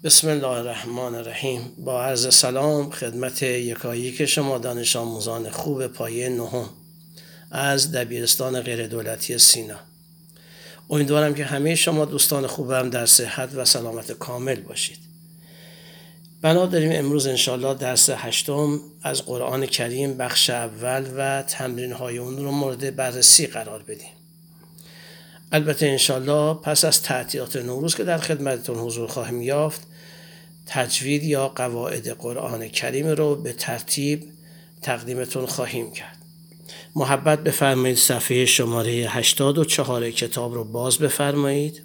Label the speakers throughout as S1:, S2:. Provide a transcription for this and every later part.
S1: بسم الله الرحمن الرحیم. با عرض سلام خدمت یکایک شما دانش آموزان خوب پایه نهم از دبیرستان غیر دولتی سینا. امیدوارم که همه شما دوستان خوبم در صحت و سلامت کامل باشید. بنا داریم امروز انشالله درس 8 از قرآن کریم بخش اول و تمرین های اون رو مورد بررسی قرار بدیم. البته انشالله پس از تعطیلات نوروز که در خدمتتون حضور خواهیم یافت، تجوید یا قواعد قرآن کریم رو به ترتیب تقدیمتون خواهیم کرد. محبت بفرمایید صفحه شماره 84 کتاب رو باز بفرمایید.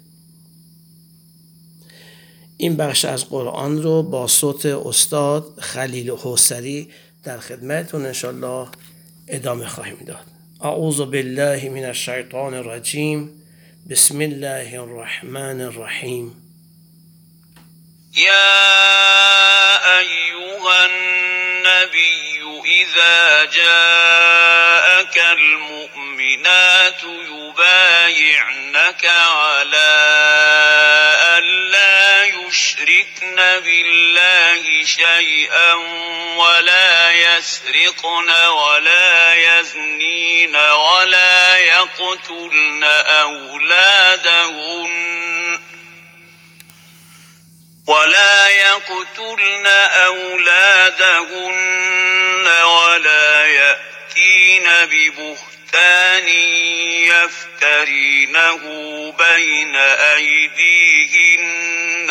S1: این بخش از قرآن رو با صوت استاد خلیل حوصری در خدمتتون انشالله ادامه خواهیم داد. اعوذ بالله من الشیطان الرجیم. بسم الله الرحمن الرحیم.
S2: يا أيها النبي إذا جاءك المؤمنات يبايعنك على ألا يشركن بالله شيئا ولا يسرقن ولا يزنين ولا يقتلن أولادهن ولا يأتين ببهتان يفترينه بين أيديهن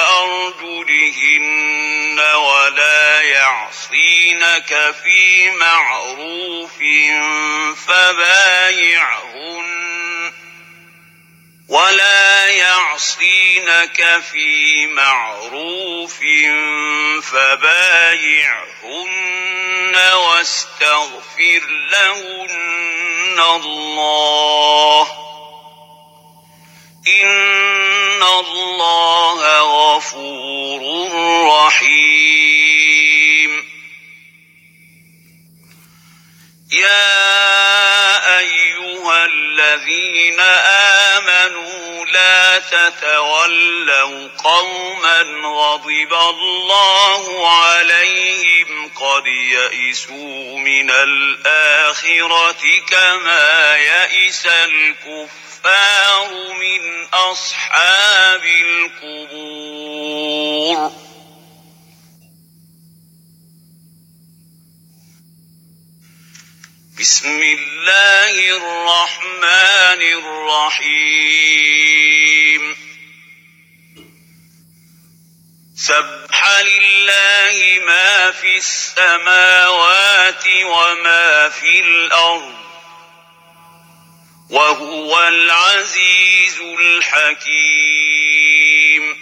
S2: وأرجلهن ولا يعصينك في معروف فبايعهن واستغفر لهن الله إن الله غفور رحيم. يا أيها الذين آمنوا لا تتولوا قوما غضب الله عليهم قد يئسوا من الآخرة كما يئس الكفار من أصحاب القبور. بسم الله الرحمن الرحيم. سبح لله ما في السماوات وما في الأرض وهو العزيز الحكيم.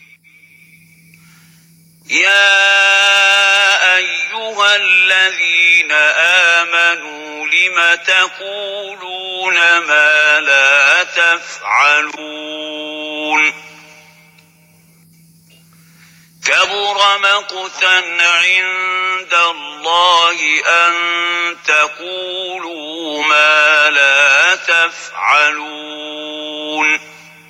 S2: يا أيها الذين آمنوا لم تقولون ما لا تفعلون؟ كبر مقتا عند الله أن تقولوا ما لا تفعلون.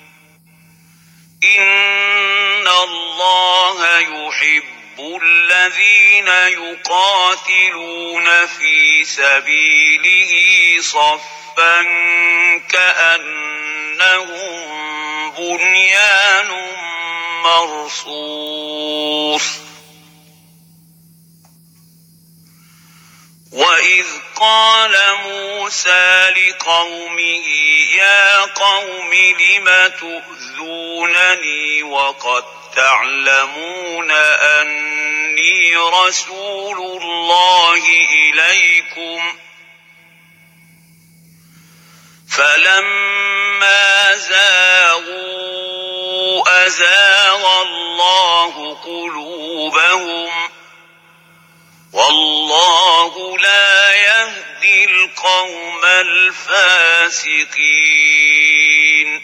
S2: إن الله يحب الذين يقاتلون في سبيله صفا كأنهم بنيان مرصوص. وإذ قال موسى لقومه يا قوم لم تؤذونني وقد تعلمون أني رسول الله إليكم فلما زاغوا أزاغ الله قلوبهم والله لا يهدي القوم الفاسقين.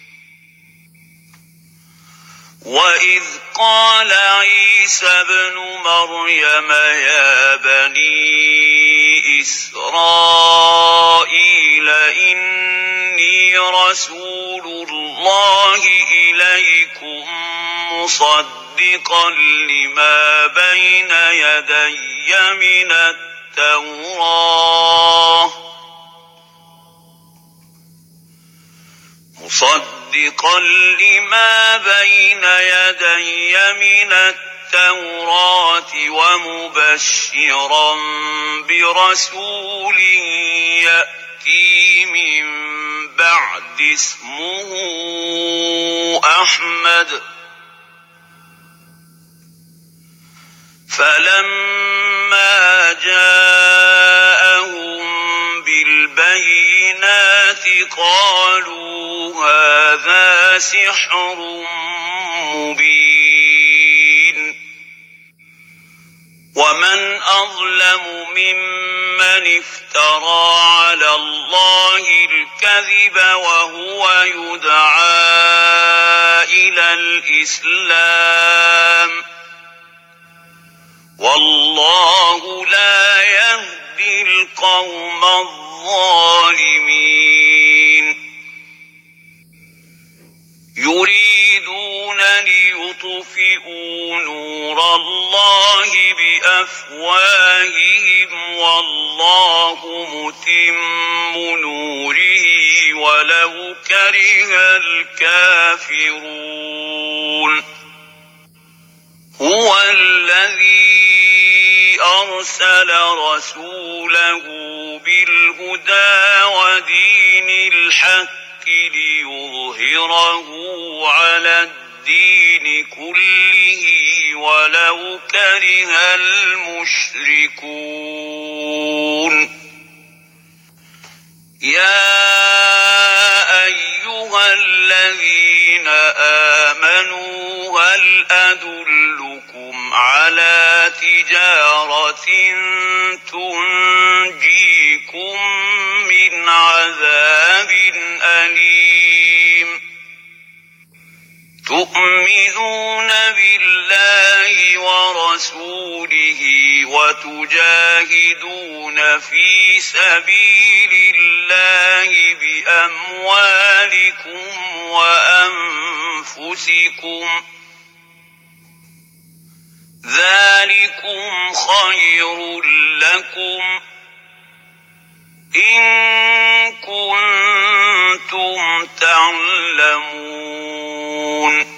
S2: وإذ قال عيسى ابن مريم يا بني إسرائيل رسول الله إليكم مصدقا لما بين يدي من التوراة ومبشرا برسول يأتي من بعد اسمه أحمد فلما جاءهم بالبينات قالوا هذا سحر مبين ومن أظلم ممن افترى على الله الكذب وهو يدعى إلى الإسلام والله لا يهدي القوم الظالمين يريدون ليطفئوا نور الله بأفواههم والله متم نوره ولو كره الكافرون هو الذي أرسل رسوله بالهدى ودين الحق ليظهره على الدين كله ولو كره المشركون يا أيها الذين آمنوا هل أدلكم على تجارة تنجيكم من عذاب أليم تؤمنون بالله ورسوله وتجاهدون في سبيل الله بأموالكم وأنفسكم ذلكم خير لكم إن كنتم تعلمون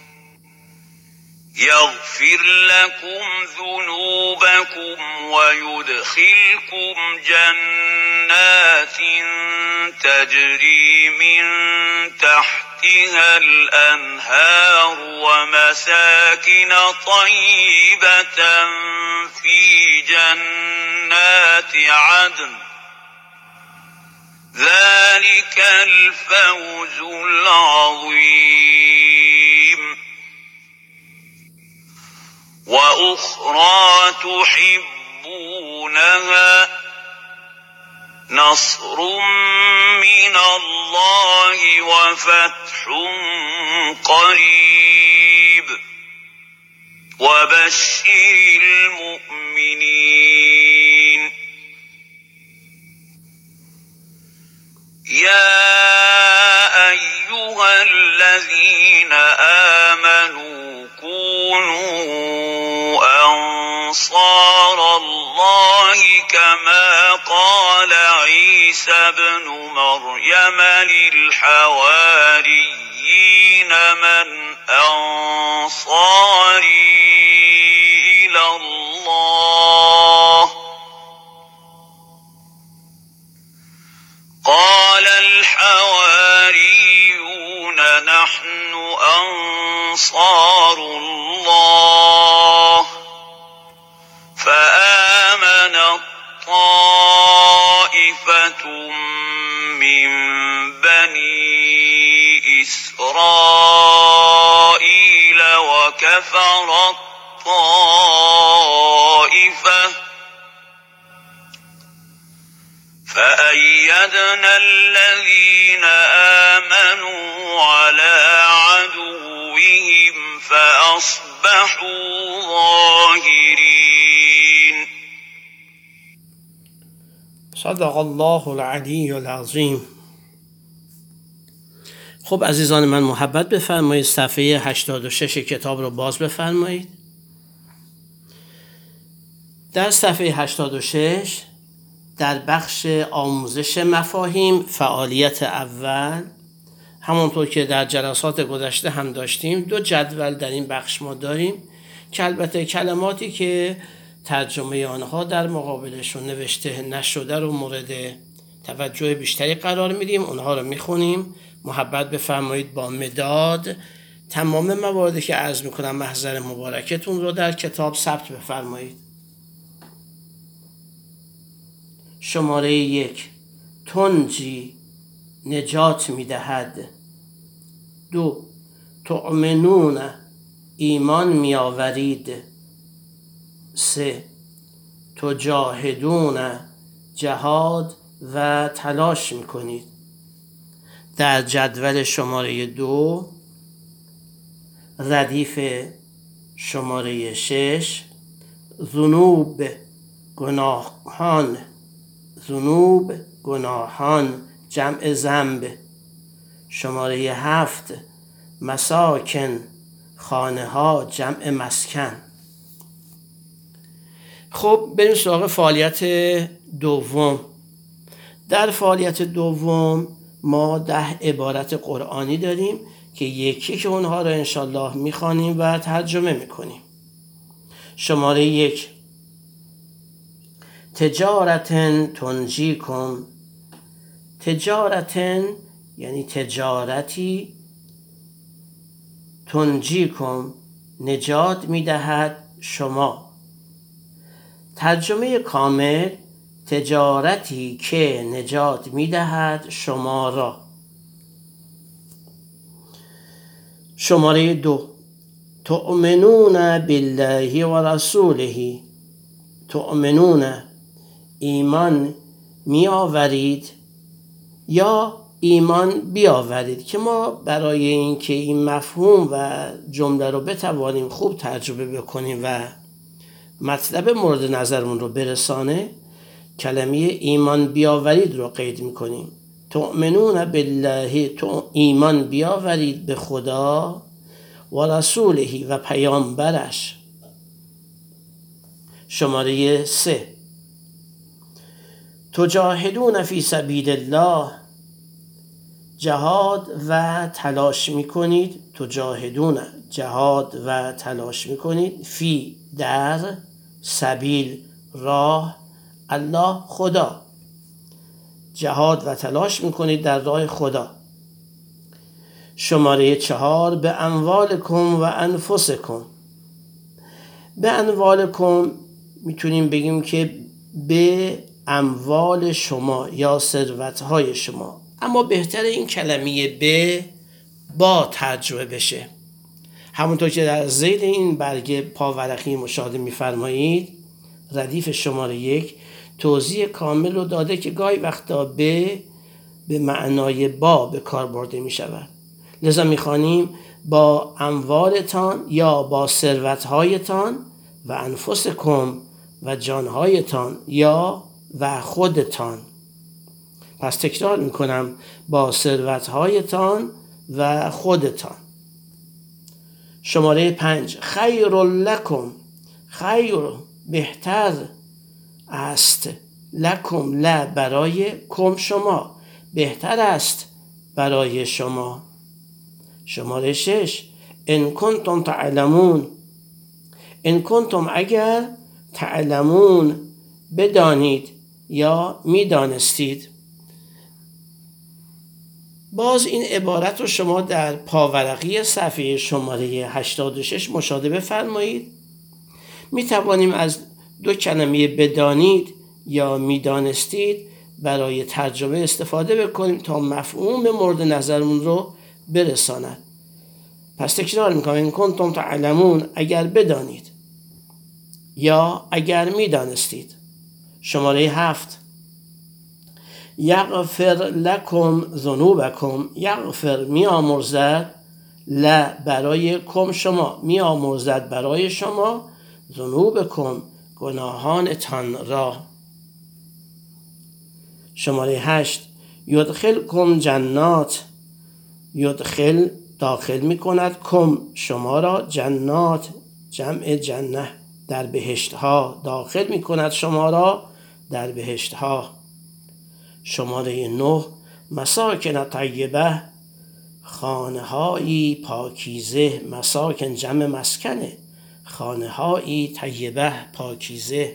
S2: يغفر لكم ذنوبكم ويدخلكم جنات تجري من تحتها الأنهار ومساكن طيبة في جنات عدن ذلك الفوز العظيم وأخرى تحبونها نصر من الله وفتح قريب وبشر المؤمنين يا أيها الذين آمنوا كونوا أنصار الله كما قال عيسى ابن مريم للحواريين من أنصاري إلى الله قال الحواريون نحن أنصار الله فآمنت طائفة من بني إسرائيل وكفرت طائفة فأيدنا الذين آمنوا على عدوهم فأصبحوا ظاهرين
S1: صدق الله العلی العظیم. خب عزیزان من محبت بفرمایید صفحه 86 کتاب رو باز بفرمایید. در صفحه 86 در بخش آموزش مفاهیم فعالیت اول، همونطور که در جلسات گذشته هم داشتیم، 2 جدول در این بخش ما داریم که البته کلماتی که ترجمه آنها در مقابلشون نوشته نشده رو مورد توجه بیشتری قرار میدیم، اونها رو میخونیم. محبت بفرمایید با مداد تمام مواردی که عرض میکنم محضر مبارکتون رو در کتاب ثبت بفرمایید. شماره 1 تنجی نجات میدهد. 2 تؤمنون ایمان میآورید. 3 تجاهدون جهاد و تلاش میکنید. در جدول شماره 2 ردیف شماره 6 ذنوب گناهان جمع ذنب. شماره 7 مساکن خانه ها جمع مسکن. خب بریم سراغ فعالیت دوم. در فعالیت دوم ما 10 عبارت قرآنی داریم که یکی که اونها رو انشالله میخوانیم و ترجمه میکنیم. شماره 1 تجارتن تنجیکم. تجارتن یعنی تجارتی، تنجیکم نجات میدهد شما. ترجمه کامل تجارتی که نجات میدهد شما را. شماره 2 تؤمنون بالله و رسوله. تؤمنون ایمان می آورید یا ایمان بیاورید، که ما برای اینکه این مفهوم و جمله رو بتوانیم خوب ترجمه بکنیم و مطلب مورد نظرمون رو برسانه، کلمه ایمان بیاورید رو قید میکنیم. تؤمنون بالله، تو ایمان بیاورید به خدا و رسوله و پیامبرش. شماره 3 تجاهدون فی سبیل الله. جهاد و تلاش میکنید. تجاهدون جهاد و تلاش میکنید. فی در، سبیل راه، الله خدا. جهاد و تلاش میکنید در راه خدا. شماره 4 به اموالکم و انفسکم. به اموالکم میتونیم بگیم که به اموال شما یا ثروت‌های شما، اما بهتر این کلمه به با ترجمه بشه. همونطور که در ذیل این برگه پاورقی مشاهده می‌فرمایید، ردیف شماره 1 توضیح کامل رو داده که گاهی وقتا به معنای با به کار برده می‌شود. لذا می‌خوانیم با اموالتان یا با ثروت‌هایتان و انفسکم و جانهایتان یا و خودتان. پس تکرار میکنم، با ثروتهایتان و خودتان. شماره 5 خیر لکم. خیر بهتر است، لکم لا برای، کم شما بهتر است برای شما. شماره 6 ان کنتم تعلمون. ان کنتم اگر، تعلمون بدانید یا میدانستید. باز این عبارت رو شما در پاورقی صفحه شماره 86 مشاهده بفرمایید. می توانیم از 2 کلمه بدانید یا میدانستید برای ترجمه استفاده بکنیم تا مفهوم مورد نظرمون رو برساند. پس تکرار میکنم، این کنتم تعلمون اگر بدانید یا اگر میدانستید. شماره 7 یغفر لکم ذنوبکم. یغفر می آمرزد، ل برای کم شما، می آمرزد برای شما، ذنوبکم گناهانتان را. شماره 8 یدخلکم جنات. یدخل داخل می کند کم شما را جنات جمع جنه در بهشت ها، داخل می کند شما را در بهشت ها. شماره 9 مساکن طیبه خانه هایی پاکیزه، مساکن جمع مسکنه، خانه هایی طیبه پاکیزه.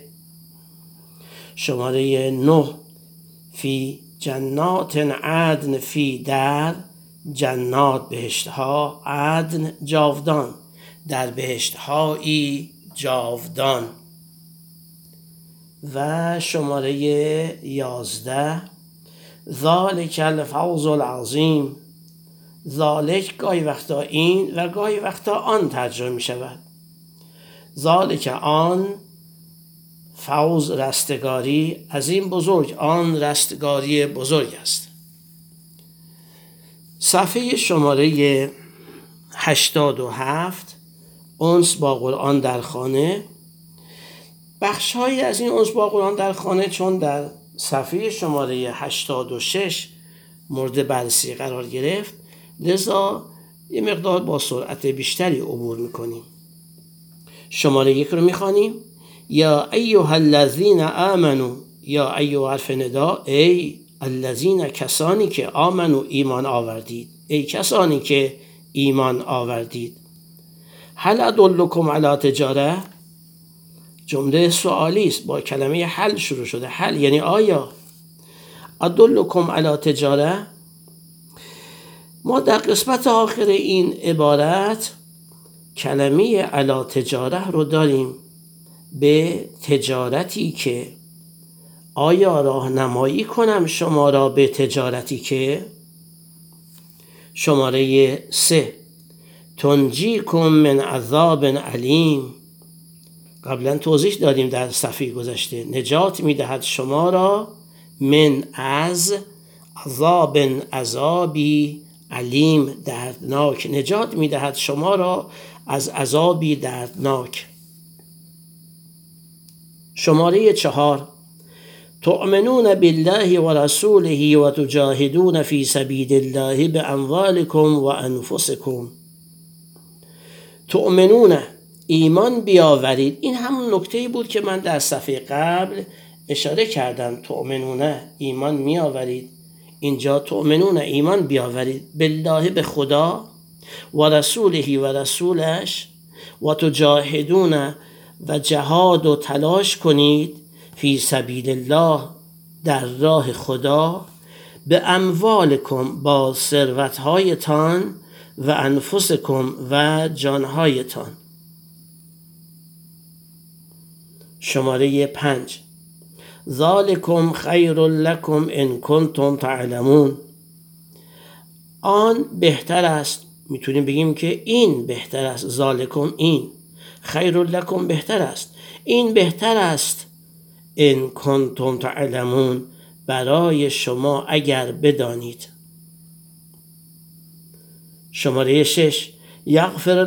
S1: شماره 9 فی جنات عدن، فی در جنات بهشت ها، عدن جاودان، در بهشت هایی جاودان. و شماره 11 ذالک الفوز العظیم، ذالک گاهی وقتا این و گاهی وقتا آن ترجمه می شود. ذالک آن، فوز رستگاری، عظیم بزرگ، آن رستگاری بزرگ است. صفحه شماره 87 انس با قرآن در خانه. بخش‌هایی از این انس با قرآن در خانه چون در صفحه شماره 86 مورد بررسی قرار گرفت، لذا یه مقدار با سرعت بیشتری عبور میکنیم. شماره 1 رو میخوانیم. یا ایها الذین آمنو، یا ایها حرف ندا، ای الذین کسانی که آمنو ایمان آوردید، ای کسانی که ایمان آوردید. هل ادلکم علی تجاره، جمله سوالی است با کلمه هل شروع شده. هل یعنی آیا. ادلکم علی تجاره، ما در قسمت آخر این عبارت کلمه علی تجاره رو داریم، به تجارتی که، آیا راهنمایی کنم شما را به تجارتی که. شماره 3 تنجیکم من عذاب علیم، قبلا توضیح دادیم در صفحه گذشته، نجات میدهد شما را من از عذاب، عذابی علیم دردناک، نجات میدهد شما را از عذابی دردناک. شماره 4 تؤمنون بالله و رسوله و تجاهدون فی سبیل الله باموالکم و انفسکم. تؤمنون ایمان بیاورید، این همون نکته‌ای بود که من در صفحه قبل اشاره کردم. تؤمنون ایمان میآورید، اینجا تؤمنون ایمان بیاورید بالله به خدا و رسوله و رسولش، و تجاهدون و جهاد و تلاش کنید فی سبیل الله در راه خدا، به اموالکم با ثروت‌هایتان و انفسکم و جانهایتان. شماره 5 ذالکم خیر لکم ان کنتم تعلمون، آن بهتر است، میتونیم بگیم که این بهتر است، ذالکم این، خیر لکم بهتر است، این بهتر است، ان کنتم تعلمون برای شما اگر بدانید. شماره 6 یغفر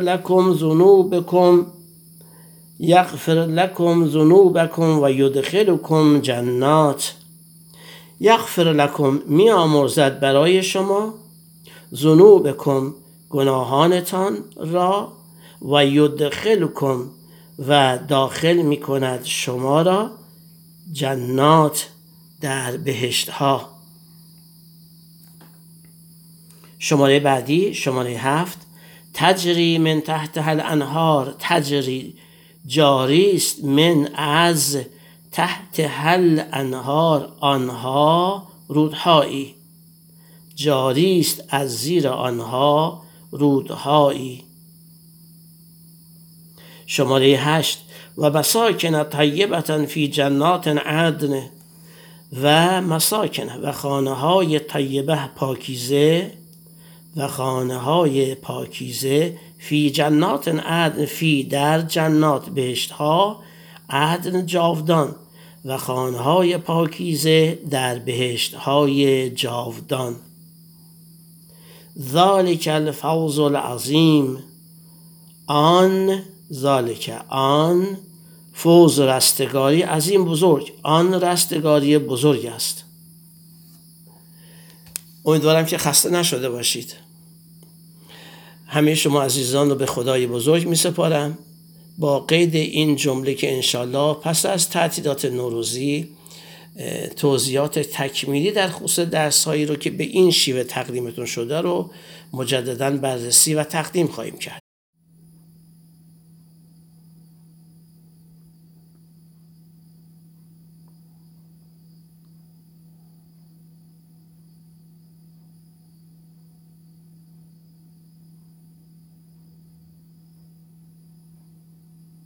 S1: لکم ذنوبکم و یدخلکم جنات. یغفر لکم می آمرزد برای شما، ذنوبکم گناهانتان را، و یدخلکم و داخل می کند شما را، جنات در بهشت ها. شماره بعدی شماره 7 تجری من تحتها الانهار، تجری جاری است، من از تحتها الانهار آنها رودهایی، جاری است از زیر آنها رودهایی. شماره 8 و مساکن طیبة فی جنات عدن، و مساکن و خانه های طیبه پاکیزه، و خانه های پاکیزه فی جنات عدن، فی در جنات بهشت ها، عدن جاودان، و خانه های پاکیزه در بهشت های جاودان. ذالک الفوز العظیم، آن ذالک آن فوز رستگاری عظیم بزرگ، آن رستگاری بزرگ است. امیدوارم که خسته نشده باشید. همه شما عزیزان رو به خدای بزرگ می سپارم، با قید این جمله که انشالله پس از تعطیلات نوروزی توضیحات تکمیلی در خصوص درس‌هایی رو که به این شیوه تقدیمتون شده رو مجدداً بررسی و تقدیم خواهیم کرد.